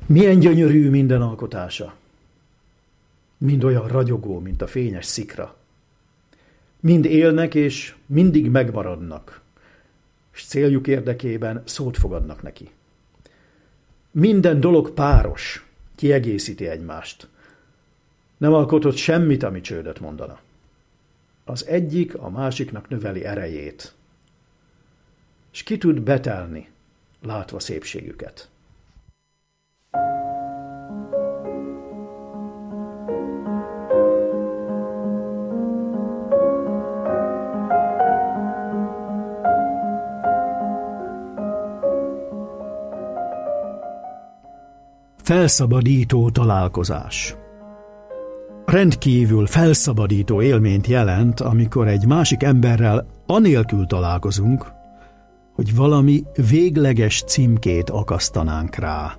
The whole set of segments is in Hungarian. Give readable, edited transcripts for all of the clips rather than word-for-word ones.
Milyen gyönyörű minden alkotása. Mind olyan ragyogó, mint a fényes szikra. Mind élnek és mindig megmaradnak, és céljuk érdekében szót fogadnak neki. Minden dolog páros, kiegészíti egymást. Nem alkotott semmit, ami csődöt mondana. Az egyik a másiknak növeli erejét, és ki tud betelni, látva szépségüket. Felszabadító találkozás. Rendkívül felszabadító élményt jelent, amikor egy másik emberrel anélkül találkozunk, hogy valami végleges címkét akasztanánk rá.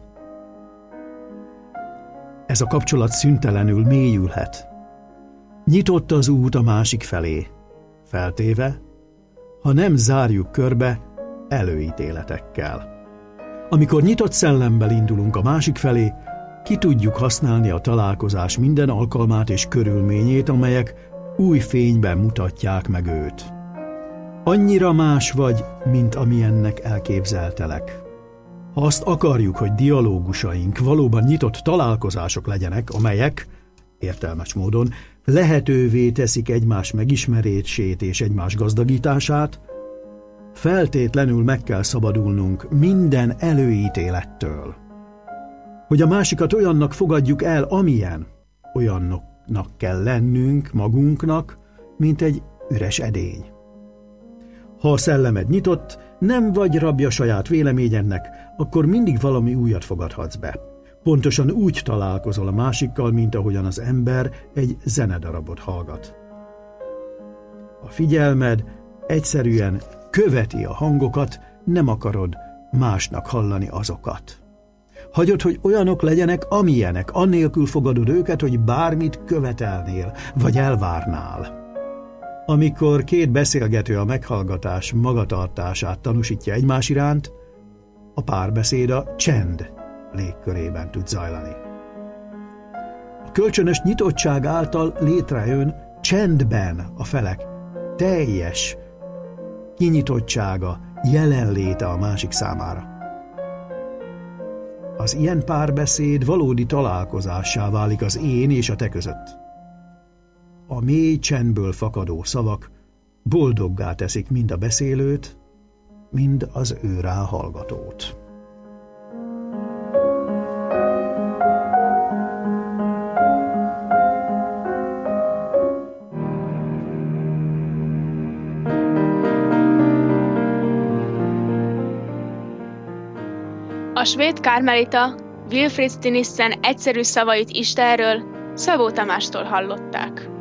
Ez a kapcsolat szüntelenül mélyülhet. Nyitott az út a másik felé, feltéve, ha nem zárjuk körbe előítéletekkel. Amikor nyitott szellemmel indulunk a másik felé, ki tudjuk használni a találkozás minden alkalmát és körülményét, amelyek új fényben mutatják meg őt. Annyira más vagy, mint amilyennek elképzeltelek. Ha azt akarjuk, hogy dialógusaink valóban nyitott találkozások legyenek, amelyek, értelmes módon, lehetővé teszik egymás megismerését és egymás gazdagítását, feltétlenül meg kell szabadulnunk minden előítélettől. Hogy a másikat olyannak fogadjuk el, amilyen, olyannak kell lennünk magunknak, mint egy üres edény. Ha a szellemed nyitott, nem vagy rabja saját véleményednek, akkor mindig valami újat fogadhatsz be. Pontosan úgy találkozol a másikkal, mint ahogyan az ember egy zenedarabot hallgat. A figyelmed egyszerűen követi a hangokat, nem akarod másnak hallani azokat. Hagyod, hogy olyanok legyenek, amilyenek, annélkül fogadod őket, hogy bármit követelnél, vagy elvárnál. Amikor két beszélgető a meghallgatás magatartását tanúsítja egymás iránt, a párbeszéd a csend légkörében tud zajlani. A kölcsönös nyitottság által létrejön csendben a felek teljes kinyitottsága, jelenléte a másik számára. Az ilyen párbeszéd valódi találkozássá válik az én és a te között. A mély csendből fakadó szavak boldoggá teszik mind a beszélőt, mind az ő rá hallgatót. A svéd karmelita Wilfrid Stinissen egyszerű szavait Istenről Szabó Tamástól hallották.